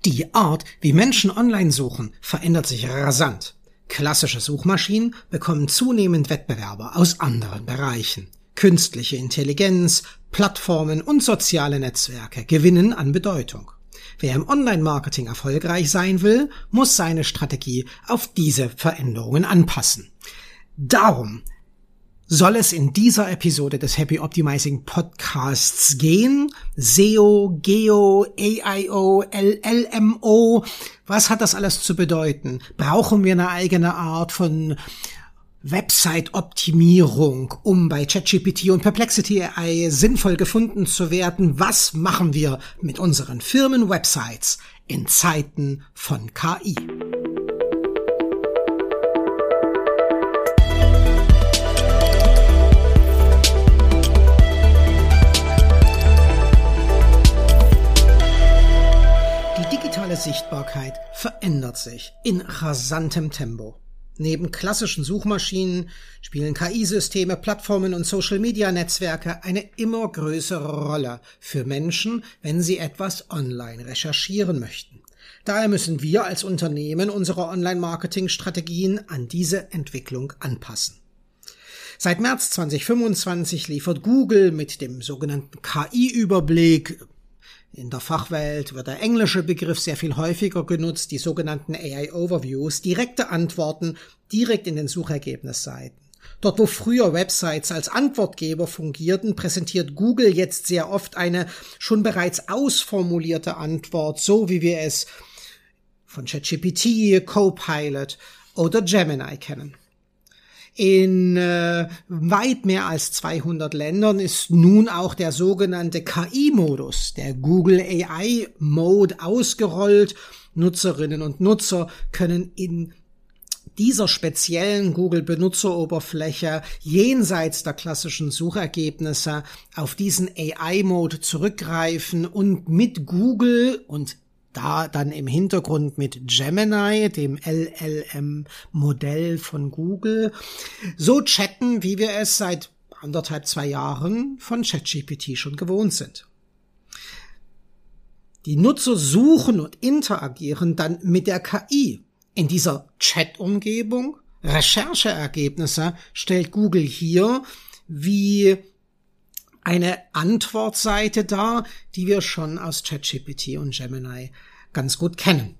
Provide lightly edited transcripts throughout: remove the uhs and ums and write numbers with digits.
Die Art, wie Menschen online suchen, verändert sich rasant. Klassische Suchmaschinen bekommen zunehmend Wettbewerber aus anderen Bereichen. Künstliche Intelligenz, Plattformen und soziale Netzwerke gewinnen an Bedeutung. Wer im Online-Marketing erfolgreich sein will, muss seine Strategie auf diese Veränderungen anpassen. Darum soll es in dieser Episode des Happy Optimizing Podcasts gehen. SEO, Geo, AIO, LLMO. Was hat das alles zu bedeuten? Brauchen wir eine eigene Art von Website-Optimierung, um bei ChatGPT und Perplexity AI sinnvoll gefunden zu werden? Was machen wir mit unseren Firmen-Websites in Zeiten von KI? Sichtbarkeit verändert sich in rasantem Tempo. Neben klassischen Suchmaschinen spielen KI-Systeme, Plattformen und Social-Media-Netzwerke eine immer größere Rolle für Menschen, wenn sie etwas online recherchieren möchten. Daher müssen wir als Unternehmen unsere Online-Marketing-Strategien an diese Entwicklung anpassen. Seit März 2025 liefert Google mit dem sogenannten KI-Überblick, in der Fachwelt wird der englische Begriff sehr viel häufiger genutzt, die sogenannten AI-Overviews, direkte Antworten direkt in den Suchergebnisseiten. Dort, wo früher Websites als Antwortgeber fungierten, präsentiert Google jetzt sehr oft eine schon bereits ausformulierte Antwort, so wie wir es von ChatGPT, Copilot oder Gemini kennen. In weit mehr als 200 Ländern ist nun auch der sogenannte KI-Modus, der Google AI-Mode, ausgerollt. Nutzerinnen und Nutzer können in dieser speziellen Google-Benutzeroberfläche jenseits der klassischen Suchergebnisse auf diesen AI-Mode zurückgreifen und mit Google und da dann im Hintergrund mit Gemini, dem LLM-Modell von Google, so chatten, wie wir es seit 1,5-2 Jahren von ChatGPT schon gewohnt sind. Die Nutzer suchen und interagieren dann mit der KI. In dieser Chat-Umgebung, Rechercheergebnisse stellt Google hier wie eine Antwortseite dar, die wir schon aus ChatGPT und Gemini ganz gut kennen.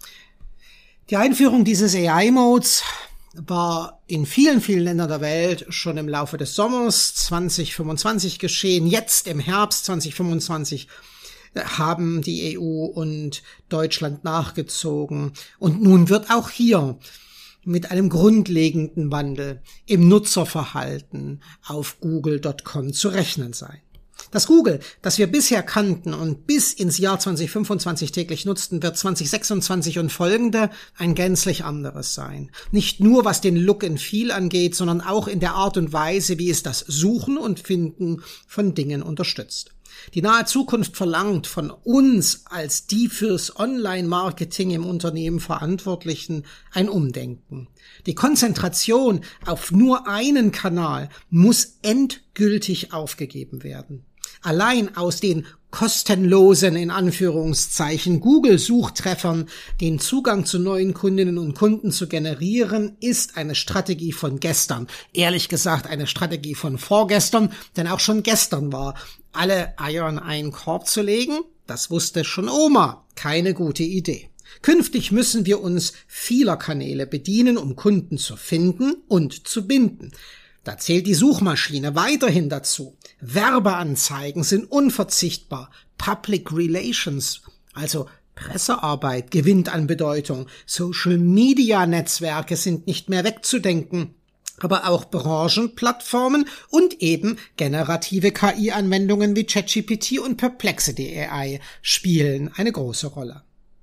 Die Einführung dieses AI-Modes war in vielen, vielen Ländern der Welt schon im Laufe des Sommers 2025 geschehen. Jetzt im Herbst 2025 haben die EU und Deutschland nachgezogen. Und nun wird auch hier mit einem grundlegenden Wandel im Nutzerverhalten auf google.com zu rechnen sein. Das Google, das wir bisher kannten und bis ins Jahr 2025 täglich nutzten, wird 2026 und folgende ein gänzlich anderes sein. Nicht nur was den Look and Feel angeht, sondern auch in der Art und Weise, wie es das Suchen und Finden von Dingen unterstützt. Die nahe Zukunft verlangt von uns als die fürs Online-Marketing im Unternehmen Verantwortlichen ein Umdenken. Die Konzentration auf nur einen Kanal muss endgültig aufgegeben werden. Allein aus den kostenlosen, in Anführungszeichen, Google-Suchtreffern den Zugang zu neuen Kundinnen und Kunden zu generieren, ist eine Strategie von gestern. Ehrlich gesagt eine Strategie von vorgestern, denn auch schon gestern war alle Eier in einen Korb zu legen, das wusste schon Oma, keine gute Idee. Künftig müssen wir uns vieler Kanäle bedienen, um Kunden zu finden und zu binden. Da zählt die Suchmaschine weiterhin dazu. Werbeanzeigen sind unverzichtbar. Public Relations, also Pressearbeit, gewinnt an Bedeutung. Social-Media-Netzwerke sind nicht mehr wegzudenken. Aber auch Branchenplattformen und eben generative KI-Anwendungen wie ChatGPT und Perplexity AI spielen eine große Rolle.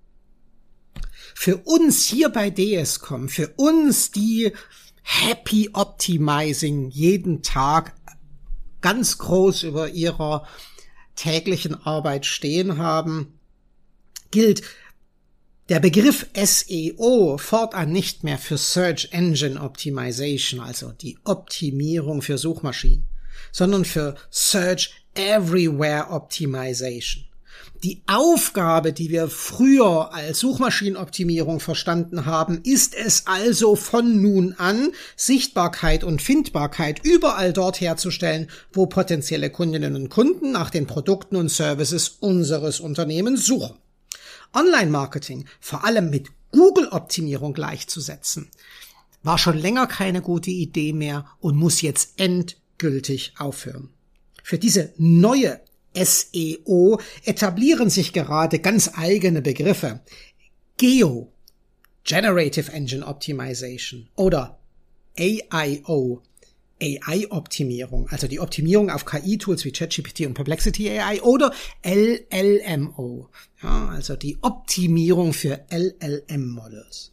Für uns hier bei DSCOM, für uns, die Happy Optimizing jeden Tag ganz groß über ihrer täglichen Arbeit stehen haben, gilt der Begriff SEO fortan nicht mehr für Search Engine Optimization, also die Optimierung für Suchmaschinen, sondern für Search Everywhere Optimization. Die Aufgabe, die wir früher als Suchmaschinenoptimierung verstanden haben, ist es also von nun an, Sichtbarkeit und Findbarkeit überall dort herzustellen, wo potenzielle Kundinnen und Kunden nach den Produkten und Services unseres Unternehmens suchen. Online-Marketing, vor allem mit Google-Optimierung gleichzusetzen, war schon länger keine gute Idee mehr und muss jetzt endgültig aufhören. Für diese neue SEO etablieren sich gerade ganz eigene Begriffe. GEO, Generative Engine Optimization, oder AIO, AI-Optimierung, also die Optimierung auf KI-Tools wie ChatGPT und Perplexity AI, oder LLMO, ja, also die Optimierung für LLM-Models.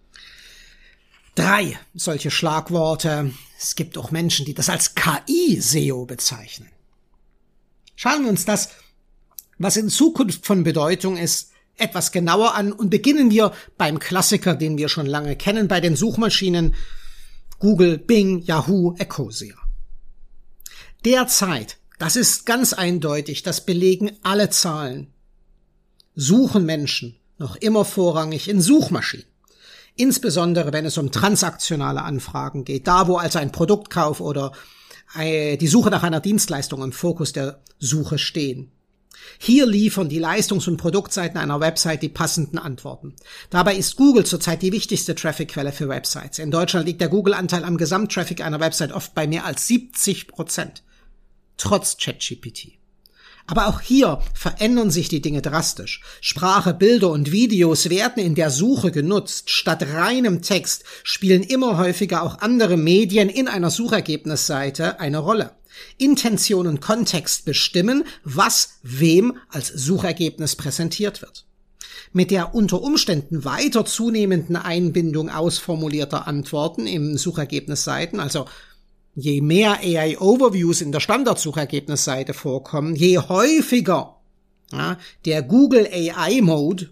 3 solche Schlagworte. Es gibt auch Menschen, die das als KI-SEO bezeichnen. Schauen wir uns das, was in Zukunft von Bedeutung ist, etwas genauer an und beginnen wir beim Klassiker, den wir schon lange kennen, bei den Suchmaschinen Google, Bing, Yahoo, Ecosia. Derzeit, das ist ganz eindeutig, das belegen alle Zahlen, suchen Menschen noch immer vorrangig in Suchmaschinen. Insbesondere, wenn es um transaktionale Anfragen geht, da wo also ein Produktkauf oder die Suche nach einer Dienstleistung im Fokus der Suche stehen. Hier liefern die Leistungs- und Produktseiten einer Website die passenden Antworten. Dabei ist Google zurzeit die wichtigste Traffic-Quelle für Websites. In Deutschland liegt der Google-Anteil am Gesamttraffic einer Website oft bei mehr als 70%, trotz ChatGPT. Aber auch hier verändern sich die Dinge drastisch. Sprache, Bilder und Videos werden in der Suche genutzt. Statt reinem Text spielen immer häufiger auch andere Medien in einer Suchergebnisseite eine Rolle. Intention und Kontext bestimmen, was wem als Suchergebnis präsentiert wird. Mit der unter Umständen weiter zunehmenden Einbindung ausformulierter Antworten im Suchergebnisseiten, also je mehr AI-Overviews in der Standardsuchergebnisseite vorkommen, je häufiger der Google AI-Mode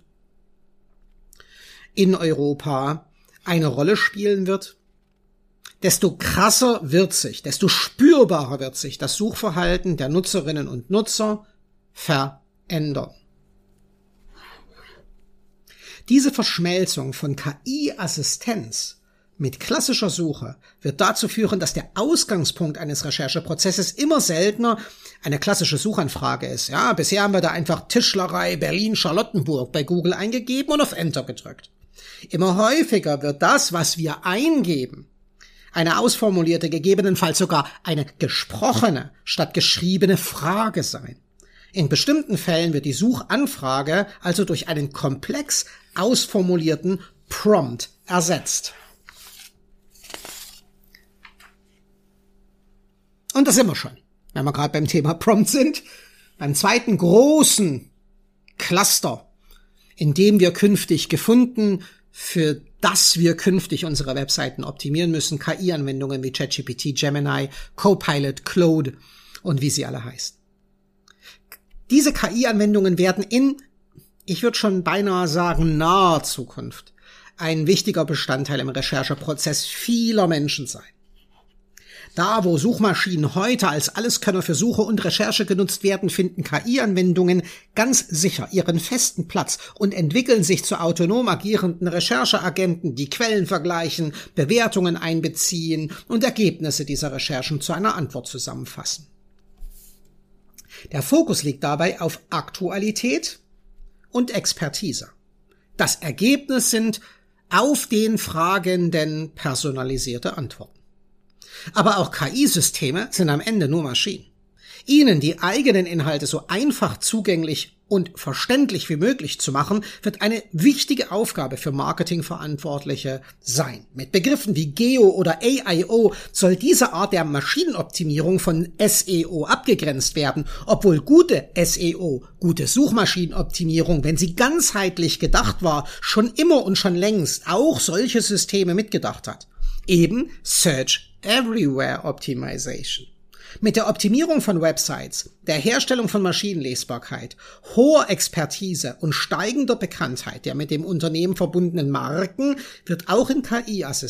in Europa eine Rolle spielen wird, desto krasser wird sich, desto spürbarer wird sich das Suchverhalten der Nutzerinnen und Nutzer verändern. Diese Verschmelzung von KI-Assistenz mit klassischer Suche wird dazu führen, dass der Ausgangspunkt eines Rechercheprozesses immer seltener eine klassische Suchanfrage ist. Ja, bisher haben wir da einfach Tischlerei Berlin-Charlottenburg bei Google eingegeben und auf Enter gedrückt. Immer häufiger wird das, was wir eingeben, eine ausformulierte, gegebenenfalls sogar eine gesprochene statt geschriebene Frage sein. In bestimmten Fällen wird die Suchanfrage also durch einen komplex ausformulierten Prompt ersetzt. Und das sind wir schon, wenn wir gerade beim Thema Prompt sind, beim zweiten großen Cluster, in dem wir künftig gefunden, für das wir künftig unsere Webseiten optimieren müssen, KI-Anwendungen wie ChatGPT, Gemini, Copilot, Claude und wie sie alle heißen. Diese KI-Anwendungen werden in, ich würde schon beinahe sagen, naher Zukunft ein wichtiger Bestandteil im Rechercheprozess vieler Menschen sein. Da, wo Suchmaschinen heute als Alleskönner für Suche und Recherche genutzt werden, finden KI-Anwendungen ganz sicher ihren festen Platz und entwickeln sich zu autonom agierenden Rechercheagenten, die Quellen vergleichen, Bewertungen einbeziehen und Ergebnisse dieser Recherchen zu einer Antwort zusammenfassen. Der Fokus liegt dabei auf Aktualität und Expertise. Das Ergebnis sind auf den Fragenden personalisierte Antworten. Aber auch KI-Systeme sind am Ende nur Maschinen. Ihnen die eigenen Inhalte so einfach zugänglich und verständlich wie möglich zu machen, wird eine wichtige Aufgabe für Marketingverantwortliche sein. Mit Begriffen wie GEO oder AIO soll diese Art der Maschinenoptimierung von SEO abgegrenzt werden, obwohl gute SEO, gute Suchmaschinenoptimierung, wenn sie ganzheitlich gedacht war, schon immer und schon längst auch solche Systeme mitgedacht hat. Eben Search Everywhere Optimization. Mit der Optimierung von Websites, der Herstellung von Maschinenlesbarkeit, hoher Expertise und steigender Bekanntheit der mit dem Unternehmen verbundenen Marken wird auch in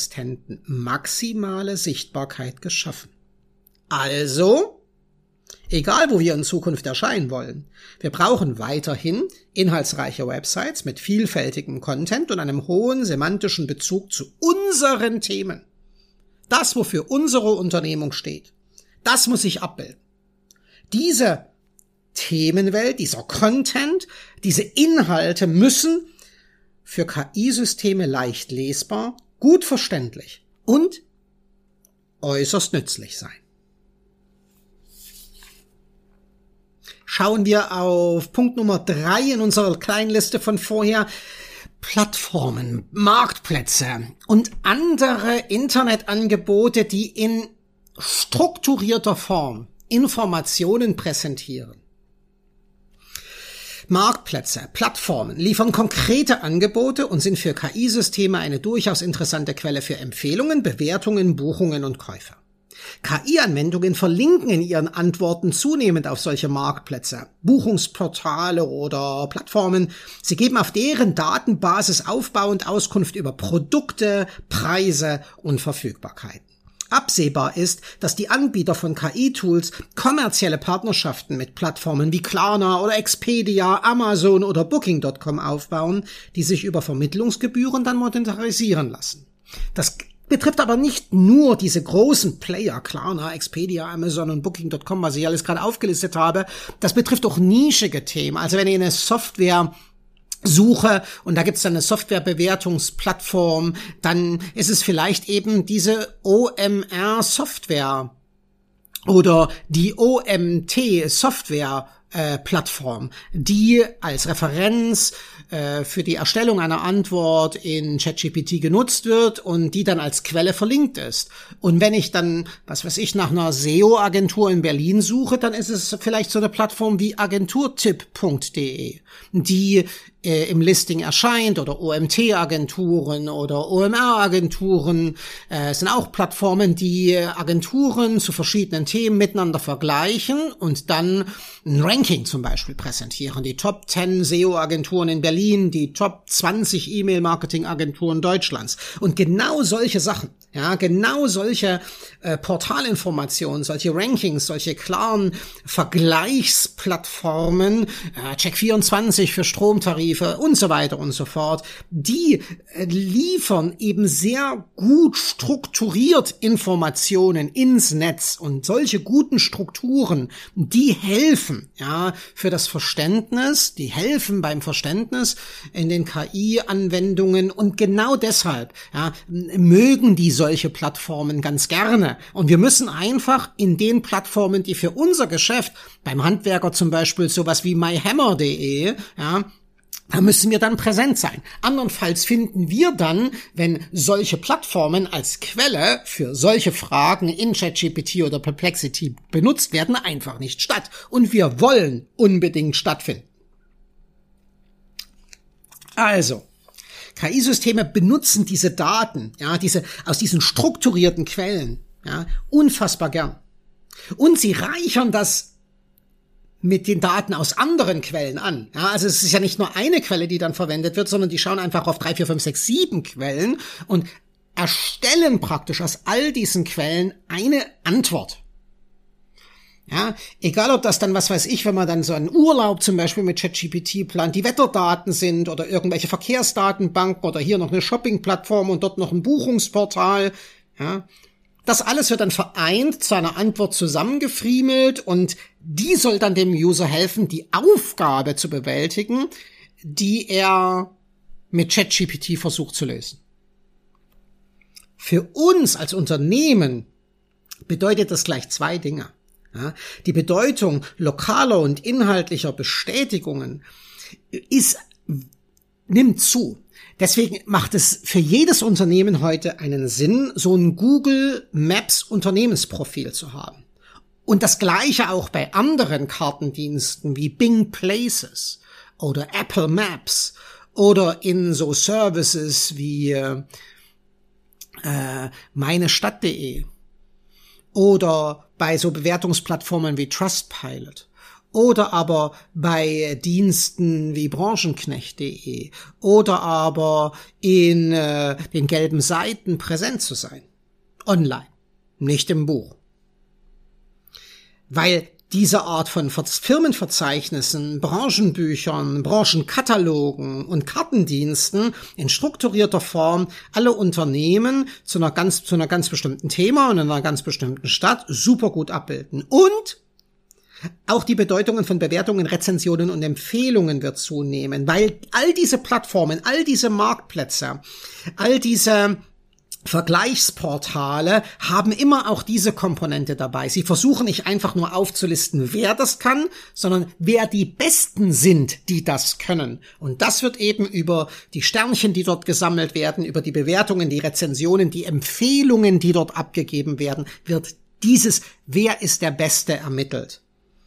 KI-Assistenten maximale Sichtbarkeit geschaffen. Also Egal, wo wir in Zukunft erscheinen wollen. Wir brauchen weiterhin inhaltsreiche Websites mit vielfältigem Content und einem hohen semantischen Bezug zu unseren Themen. Das, wofür unsere Unternehmung steht, das muss sich abbilden. Diese Themenwelt, dieser Content, diese Inhalte müssen für KI-Systeme leicht lesbar, gut verständlich und äußerst nützlich sein. Schauen wir auf Punkt Nummer 3 in unserer kleinen Liste von vorher. Plattformen, Marktplätze und andere Internetangebote, die in strukturierter Form Informationen präsentieren. Marktplätze, Plattformen liefern konkrete Angebote und sind für KI-Systeme eine durchaus interessante Quelle für Empfehlungen, Bewertungen, Buchungen und Käufe. KI-Anwendungen verlinken in ihren Antworten zunehmend auf solche Marktplätze, Buchungsportale oder Plattformen. Sie geben auf deren Datenbasis aufbauend Auskunft über Produkte, Preise und Verfügbarkeiten. Absehbar ist, dass die Anbieter von KI-Tools kommerzielle Partnerschaften mit Plattformen wie Klarna oder Expedia, Amazon oder Booking.com aufbauen, die sich über Vermittlungsgebühren dann monetarisieren lassen. Das betrifft aber nicht nur diese großen Player, Klarna, Expedia, Amazon und Booking.com, was ich alles gerade aufgelistet habe. Das betrifft auch nischige Themen. Also wenn ihr eine Software suche und da gibt's dann eine Softwarebewertungsplattform, dann ist es vielleicht eben diese OMR-Software oder die OMT-Software-Plattform, die als Referenz für die Erstellung einer Antwort in ChatGPT genutzt wird und die dann als Quelle verlinkt ist. Und wenn ich dann, was weiß ich, nach einer SEO-Agentur in Berlin suche, dann ist es vielleicht so eine Plattform wie agenturtipp.de, die im Listing erscheint, oder OMT-Agenturen oder OMR-Agenturen. Es sind auch Plattformen, die Agenturen zu verschiedenen Themen miteinander vergleichen und dann ein Ranking zum Beispiel präsentieren. Die Top 10 SEO-Agenturen in Berlin, die Top 20 E-Mail-Marketing-Agenturen Deutschlands. Und genau solche Sachen, ja, genau solche Portalinformationen, solche Rankings, solche klaren Vergleichsplattformen, Check24 für Stromtarife und so weiter und so fort, die liefern eben sehr gut strukturiert Informationen ins Netz, und solche guten Strukturen, die helfen, ja, für das Verständnis, die helfen beim Verständnis in den KI-Anwendungen, und genau deshalb, ja, mögen die solche Plattformen ganz gerne. Und wir müssen einfach in den Plattformen, die für unser Geschäft, beim Handwerker zum Beispiel sowas wie myhammer.de, ja, da müssen wir dann präsent sein. Andernfalls finden wir dann, wenn solche Plattformen als Quelle für solche Fragen in ChatGPT oder Perplexity benutzt werden, einfach nicht statt. Und wir wollen unbedingt stattfinden. Also, KI-Systeme benutzen diese Daten, ja, aus diesen strukturierten Quellen, ja, unfassbar gern. Und sie reichern das mit den Daten aus anderen Quellen an. Ja, also es ist ja nicht nur eine Quelle, die dann verwendet wird, sondern die schauen einfach auf 3, 4, 5, 6, 7 Quellen und erstellen praktisch aus all diesen Quellen eine Antwort. Ja, egal ob das dann, was weiß ich, wenn man dann so einen Urlaub zum Beispiel mit ChatGPT plant, die Wetterdaten sind oder irgendwelche Verkehrsdatenbanken oder hier noch eine Shopping-Plattform und dort noch ein Buchungsportal, ja. Das alles wird dann vereint, zu einer Antwort zusammengefriemelt, und die soll dann dem User helfen, die Aufgabe zu bewältigen, die er mit ChatGPT versucht zu lösen. Für uns als Unternehmen bedeutet das gleich 2 Dinge. Ja, die Bedeutung lokaler und inhaltlicher Bestätigungen nimmt zu. Deswegen macht es für jedes Unternehmen heute einen Sinn, so ein Google Maps Unternehmensprofil zu haben. Und das Gleiche auch bei anderen Kartendiensten wie Bing Places oder Apple Maps oder in so Services wie meinestadt.de oder bei so Bewertungsplattformen wie Trustpilot. Oder aber bei Diensten wie branchenknecht.de oder aber in den gelben Seiten präsent zu sein. Online, nicht im Buch. Weil diese Art von Firmenverzeichnissen, Branchenbüchern, Branchenkatalogen und Kartendiensten in strukturierter Form alle Unternehmen zu einer ganz bestimmten Thema und in einer ganz bestimmten Stadt super gut abbilden. Und auch die Bedeutungen von Bewertungen, Rezensionen und Empfehlungen wird zunehmen, weil all diese Plattformen, all diese Marktplätze, all diese Vergleichsportale haben immer auch diese Komponente dabei. Sie versuchen nicht einfach nur aufzulisten, wer das kann, sondern wer die Besten sind, die das können. Und das wird eben über die Sternchen, die dort gesammelt werden, über die Bewertungen, die Rezensionen, die Empfehlungen, die dort abgegeben werden, wird dieses, wer ist der Beste, ermittelt.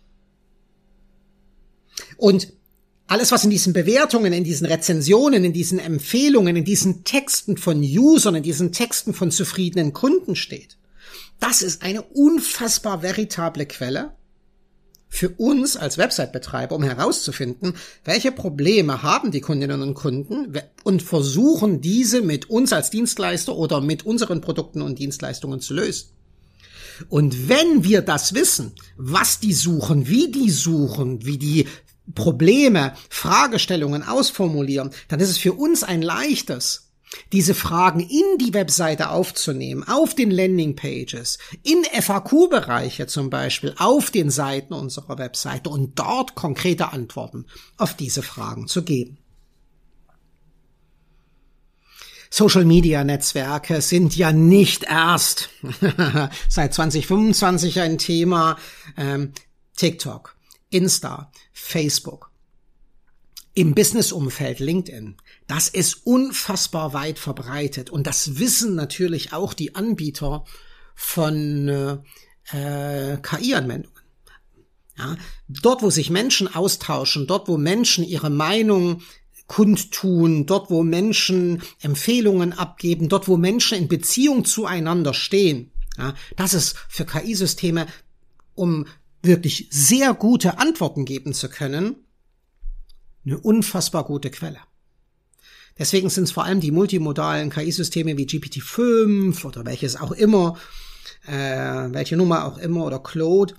Und alles, was in diesen Bewertungen, in diesen Rezensionen, in diesen Empfehlungen, in diesen Texten von Usern, in diesen Texten von zufriedenen Kunden steht, das ist eine unfassbar veritable Quelle für uns als Website-Betreiber, um herauszufinden, welche Probleme haben die Kundinnen und Kunden und versuchen, diese mit uns als Dienstleister oder mit unseren Produkten und Dienstleistungen zu lösen. Und wenn wir das wissen, was die suchen, wie die Probleme, Fragestellungen ausformulieren, dann ist es für uns ein leichtes, diese Fragen in die Webseite aufzunehmen, auf den Landingpages, in FAQ-Bereiche zum Beispiel, auf den Seiten unserer Webseite und dort konkrete Antworten auf diese Fragen zu geben. Social-Media-Netzwerke sind ja nicht erst seit 2025 ein Thema. TikTok, Insta, Facebook, im Businessumfeld LinkedIn, das ist unfassbar weit verbreitet und das wissen natürlich auch die Anbieter von KI-Anwendungen. Ja, dort, wo sich Menschen austauschen, dort, wo Menschen ihre Meinung kundtun, dort, wo Menschen Empfehlungen abgeben, dort, wo Menschen in Beziehung zueinander stehen, ja, das ist für KI-Systeme, um wirklich sehr gute Antworten geben zu können, eine unfassbar gute Quelle. Deswegen sind es vor allem die multimodalen KI-Systeme wie GPT-5 oder welche Nummer auch immer oder Claude,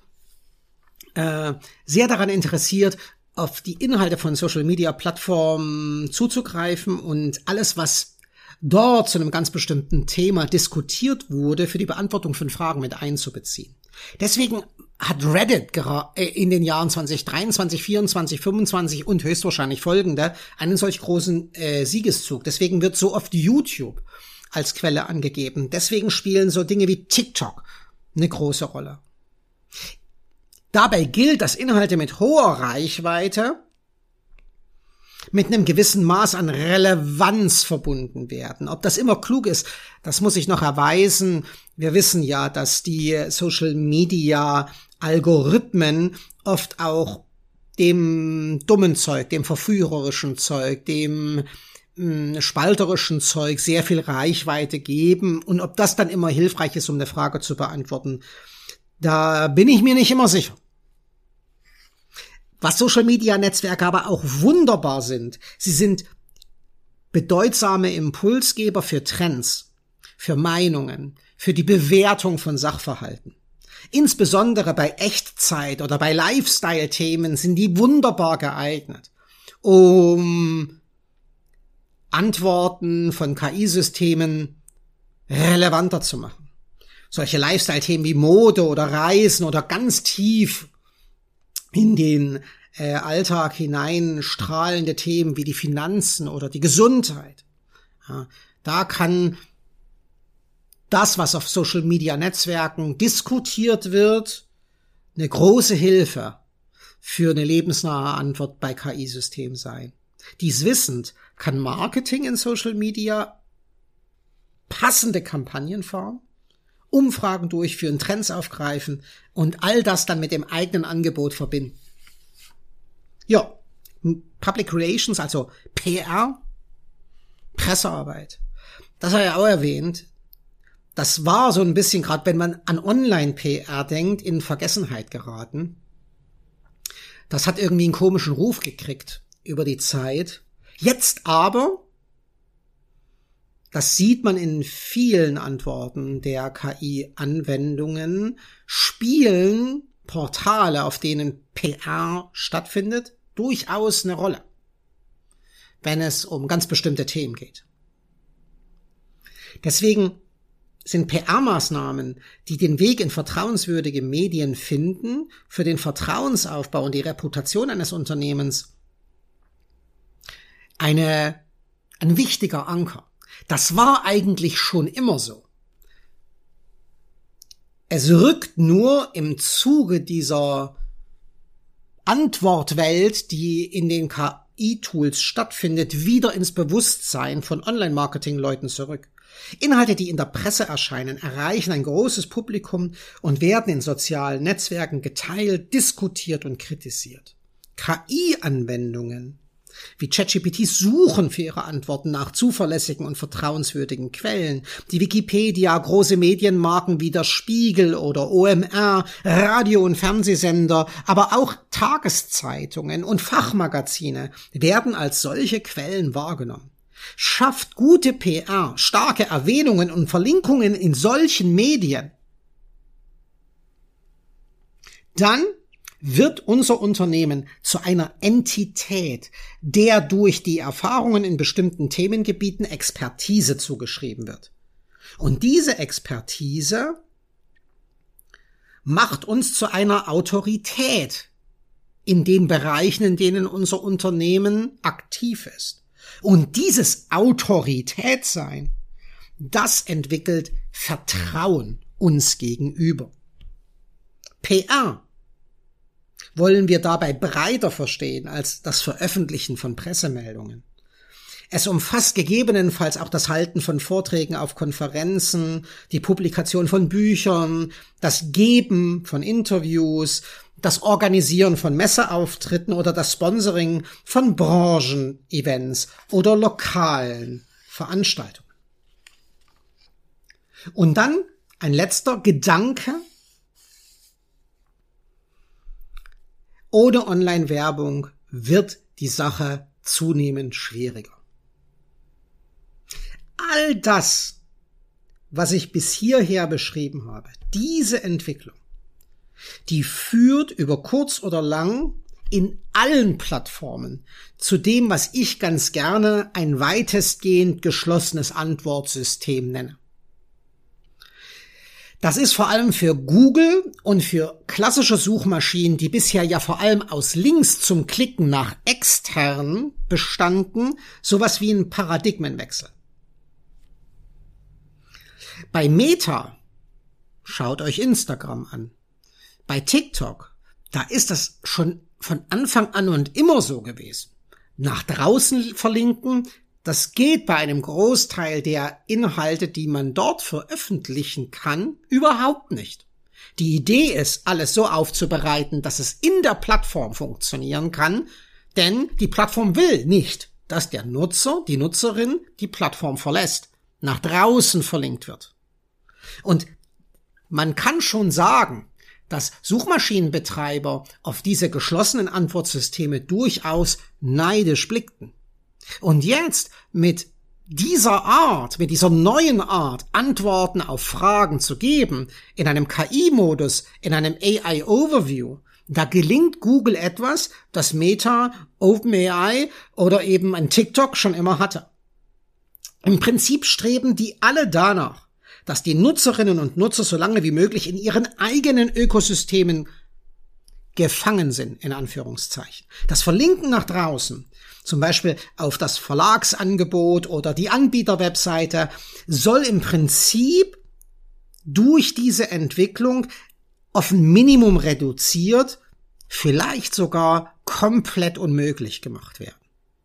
sehr daran interessiert, auf die Inhalte von Social-Media-Plattformen zuzugreifen und alles, was dort zu einem ganz bestimmten Thema diskutiert wurde, für die Beantwortung von Fragen mit einzubeziehen. Deswegen hat Reddit in den Jahren 2023, 24, 25 und höchstwahrscheinlich folgende einen solch großen Siegeszug. Deswegen wird so oft YouTube als Quelle angegeben. Deswegen spielen so Dinge wie TikTok eine große Rolle. Dabei gilt, dass Inhalte mit hoher Reichweite mit einem gewissen Maß an Relevanz verbunden werden. Ob das immer klug ist, das muss ich noch erweisen. Wir wissen ja, dass die Social-Media-Algorithmen oft auch dem dummen Zeug, dem verführerischen Zeug, dem spalterischen Zeug sehr viel Reichweite geben. Und ob das dann immer hilfreich ist, um eine Frage zu beantworten, da bin ich mir nicht immer sicher. Was Social-Media-Netzwerke aber auch wunderbar sind, sie sind bedeutsame Impulsgeber für Trends, für Meinungen, für die Bewertung von Sachverhalten. Insbesondere bei Echtzeit- oder bei Lifestyle-Themen sind die wunderbar geeignet, um Antworten von KI-Systemen relevanter zu machen. Solche Lifestyle-Themen wie Mode oder Reisen oder ganz tief in den Alltag hinein strahlende Themen wie die Finanzen oder die Gesundheit. Ja, da kann das, was auf Social-Media-Netzwerken diskutiert wird, eine große Hilfe für eine lebensnahe Antwort bei KI-Systemen sein. Dies wissend kann Marketing in Social Media passende Kampagnen fahren, Umfragen durchführen, Trends aufgreifen und all das dann mit dem eigenen Angebot verbinden. Ja, Public Relations, also PR, Pressearbeit. Das war ja auch erwähnt. Das war so ein bisschen, gerade wenn man an Online-PR denkt, in Vergessenheit geraten. Das hat irgendwie einen komischen Ruf gekriegt über die Zeit. Jetzt aber, das sieht man in vielen Antworten der KI-Anwendungen, spielen Portale, auf denen PR stattfindet, durchaus eine Rolle, wenn es um ganz bestimmte Themen geht. Deswegen sind PR-Maßnahmen, die den Weg in vertrauenswürdige Medien finden, für den Vertrauensaufbau und die Reputation eines Unternehmens ein wichtiger Anker. Das war eigentlich schon immer so. Es rückt nur im Zuge dieser Antwortwelt, die in den KI-Tools stattfindet, wieder ins Bewusstsein von Online-Marketing-Leuten zurück. Inhalte, die in der Presse erscheinen, erreichen ein großes Publikum und werden in sozialen Netzwerken geteilt, diskutiert und kritisiert. KI-Anwendungen wie ChatGPT suchen für ihre Antworten nach zuverlässigen und vertrauenswürdigen Quellen. Die Wikipedia, große Medienmarken wie der Spiegel oder OMR, Radio- und Fernsehsender, aber auch Tageszeitungen und Fachmagazine werden als solche Quellen wahrgenommen. Schafft gute PR, starke Erwähnungen und Verlinkungen in solchen Medien, dann wird unser Unternehmen zu einer Entität, der durch die Erfahrungen in bestimmten Themengebieten Expertise zugeschrieben wird. Und diese Expertise macht uns zu einer Autorität in den Bereichen, in denen unser Unternehmen aktiv ist. Und dieses Autoritätsein, das entwickelt Vertrauen uns gegenüber. PR wollen wir dabei breiter verstehen als das Veröffentlichen von Pressemeldungen. Es umfasst gegebenenfalls auch das Halten von Vorträgen auf Konferenzen, die Publikation von Büchern, das Geben von Interviews, das Organisieren von Messeauftritten oder das Sponsoring von Branchen-Events oder lokalen Veranstaltungen. Und dann ein letzter Gedanke. Ohne Online-Werbung wird die Sache zunehmend schwieriger. All das, was ich bis hierher beschrieben habe, diese Entwicklung, die führt über kurz oder lang in allen Plattformen zu dem, was ich ganz gerne ein weitestgehend geschlossenes Antwortsystem nenne. Das ist vor allem für Google und für klassische Suchmaschinen, die bisher ja vor allem aus Links zum Klicken nach extern bestanden, sowas wie ein Paradigmenwechsel. Bei Meta, schaut euch Instagram an. Bei TikTok, da ist das schon von Anfang an und immer so gewesen. Nach draußen verlinken, das geht bei einem Großteil der Inhalte, die man dort veröffentlichen kann, überhaupt nicht. Die Idee ist, alles so aufzubereiten, dass es in der Plattform funktionieren kann, denn die Plattform will nicht, dass der Nutzer, die Nutzerin die Plattform verlässt, nach draußen verlinkt wird. Und man kann schon sagen, dass Suchmaschinenbetreiber auf diese geschlossenen Antwortsysteme durchaus neidisch blickten. Und jetzt mit dieser Art, mit dieser neuen Art, Antworten auf Fragen zu geben, in einem KI-Modus, in einem AI-Overview, da gelingt Google etwas, das Meta, OpenAI oder eben ein TikTok schon immer hatte. Im Prinzip streben die alle danach, dass die Nutzerinnen und Nutzer so lange wie möglich in ihren eigenen Ökosystemen gefangen sind, in Anführungszeichen. Das Verlinken nach draußen, zum Beispiel auf das Verlagsangebot oder die Anbieterwebseite, soll im Prinzip durch diese Entwicklung auf ein Minimum reduziert, vielleicht sogar komplett unmöglich gemacht werden.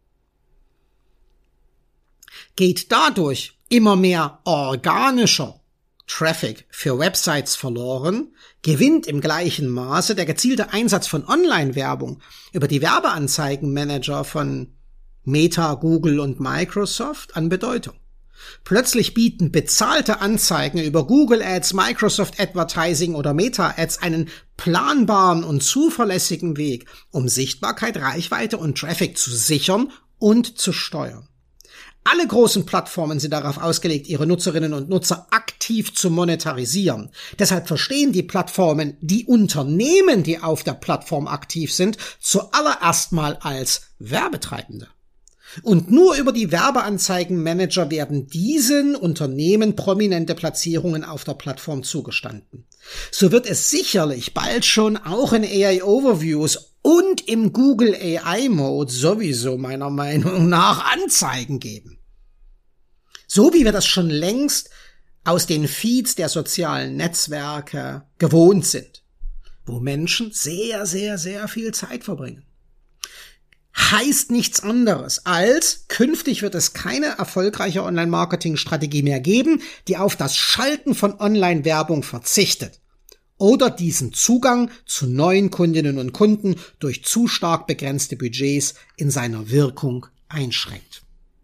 Geht dadurch immer mehr organischer Traffic für Websites verloren, gewinnt im gleichen Maße der gezielte Einsatz von Online-Werbung über die Werbeanzeigenmanager von Meta, Google und Microsoft an Bedeutung. Plötzlich bieten bezahlte Anzeigen über Google Ads, Microsoft Advertising oder Meta Ads einen planbaren und zuverlässigen Weg, um Sichtbarkeit, Reichweite und Traffic zu sichern und zu steuern. Alle großen Plattformen sind darauf ausgelegt, ihre Nutzerinnen und Nutzer aktiv zu monetarisieren. Deshalb verstehen die Plattformen die Unternehmen, die auf der Plattform aktiv sind, zuallererst mal als Werbetreibende. Und nur über die Werbeanzeigenmanager werden diesen Unternehmen prominente Platzierungen auf der Plattform zugestanden. So wird es sicherlich bald schon auch in AI Overviews und im Google AI Mode sowieso meiner Meinung nach Anzeigen geben. So wie wir das schon längst aus den Feeds der sozialen Netzwerke gewohnt sind, wo Menschen sehr, sehr, sehr viel Zeit verbringen. Heißt nichts anderes als, künftig wird es keine erfolgreiche Online-Marketing-Strategie mehr geben, die auf das Schalten von Online-Werbung verzichtet oder diesen Zugang zu neuen Kundinnen und Kunden durch zu stark begrenzte Budgets in seiner Wirkung einschränkt.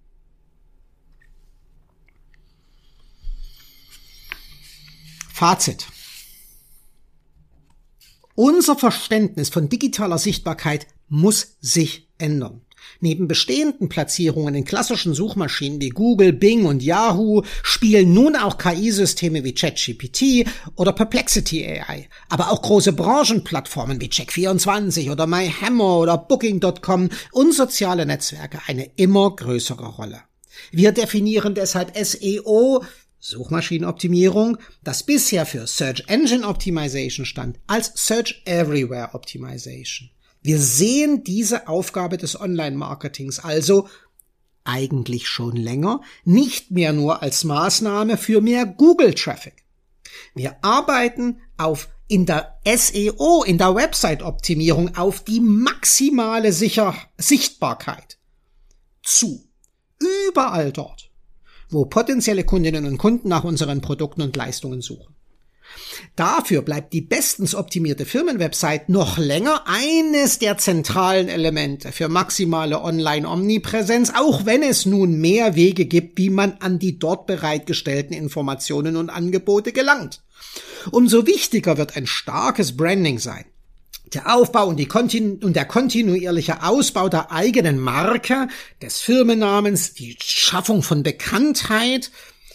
Fazit. Unser Verständnis von digitaler Sichtbarkeit muss sich ändern. Neben bestehenden Platzierungen in klassischen Suchmaschinen wie Google, Bing und Yahoo spielen nun auch KI-Systeme wie ChatGPT oder Perplexity AI, aber auch große Branchenplattformen wie Check24 oder MyHammer oder Booking.com und soziale Netzwerke eine immer größere Rolle. Wir definieren deshalb SEO, Suchmaschinenoptimierung, das bisher für Search Engine Optimization stand, als Search Everywhere Optimization. Wir sehen diese Aufgabe des Online-Marketings also eigentlich schon länger nicht mehr nur als Maßnahme für mehr Google-Traffic. Wir arbeiten in der SEO, in der Website-Optimierung auf die maximale Sichtbarkeit zu. Überall dort, wo potenzielle Kundinnen und Kunden nach unseren Produkten und Leistungen suchen. Dafür bleibt die bestens optimierte Firmenwebsite noch länger eines der zentralen Elemente für maximale Online-Omnipräsenz, auch wenn es nun mehr Wege gibt, wie man an die dort bereitgestellten Informationen und Angebote gelangt. Umso wichtiger wird ein starkes Branding sein. Der Aufbau und der kontinuierliche Ausbau der eigenen Marke, des Firmennamens, die Schaffung von Bekanntheit,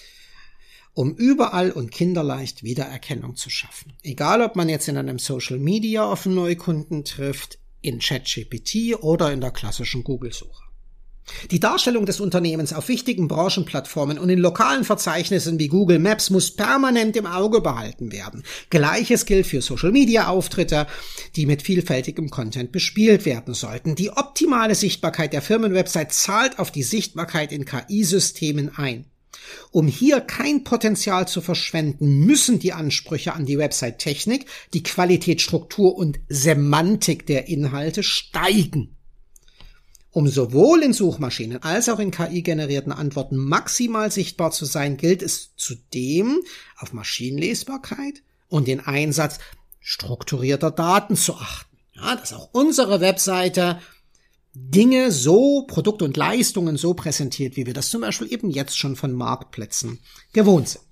um überall und kinderleicht Wiedererkennung zu schaffen. Egal, ob man jetzt in einem Social Media auf Neukunden trifft, in ChatGPT oder in der klassischen Google-Suche. Die Darstellung des Unternehmens auf wichtigen Branchenplattformen und in lokalen Verzeichnissen wie Google Maps muss permanent im Auge behalten werden. Gleiches gilt für Social-Media-Auftritte, die mit vielfältigem Content bespielt werden sollten. Die optimale Sichtbarkeit der Firmenwebsite zahlt auf die Sichtbarkeit in KI-Systemen ein. Um hier kein Potenzial zu verschwenden, müssen die Ansprüche an die Website-Technik, die Qualität, Struktur und Semantik der Inhalte steigen. Um sowohl in Suchmaschinen als auch in KI-generierten Antworten maximal sichtbar zu sein, gilt es zudem, auf Maschinenlesbarkeit und den Einsatz strukturierter Daten zu achten. Ja, dass auch unsere Webseite Dinge so, Produkte und Leistungen so präsentiert, wie wir das zum Beispiel eben jetzt schon von Marktplätzen gewohnt sind.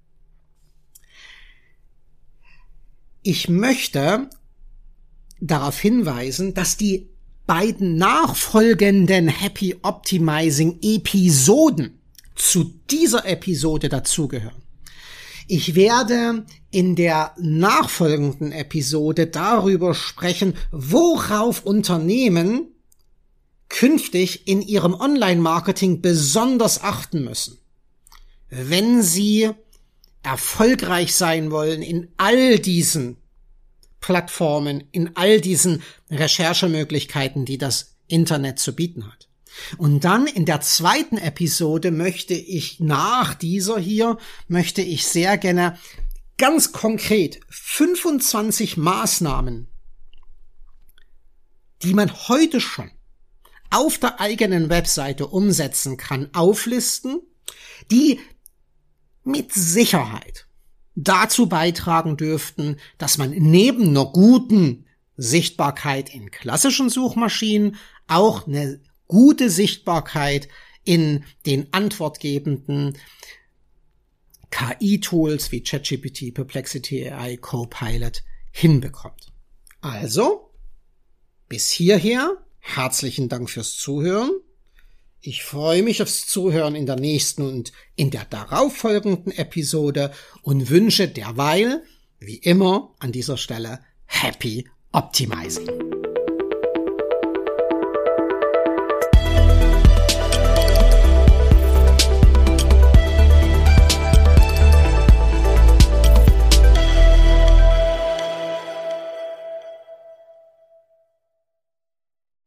Ich möchte darauf hinweisen, dass die beiden nachfolgenden Happy Optimizing Episoden zu dieser Episode dazugehören. Ich werde in der nachfolgenden Episode darüber sprechen, worauf Unternehmen künftig in ihrem Online-Marketing besonders achten müssen, wenn sie erfolgreich sein wollen in all diesen Plattformen, in all diesen Recherchemöglichkeiten, die das Internet zu bieten hat. Und dann in der zweiten Episode möchte ich sehr gerne ganz konkret 25 Maßnahmen, die man heute schon auf der eigenen Webseite umsetzen kann, auflisten, die mit Sicherheit dazu beitragen dürften, dass man neben einer guten Sichtbarkeit in klassischen Suchmaschinen auch eine gute Sichtbarkeit in den antwortgebenden KI-Tools wie ChatGPT, Perplexity AI, Copilot hinbekommt. Also, bis hierher, herzlichen Dank fürs Zuhören. Ich freue mich aufs Zuhören in der nächsten und in der darauffolgenden Episode und wünsche derweil, wie immer, an dieser Stelle Happy Optimizing.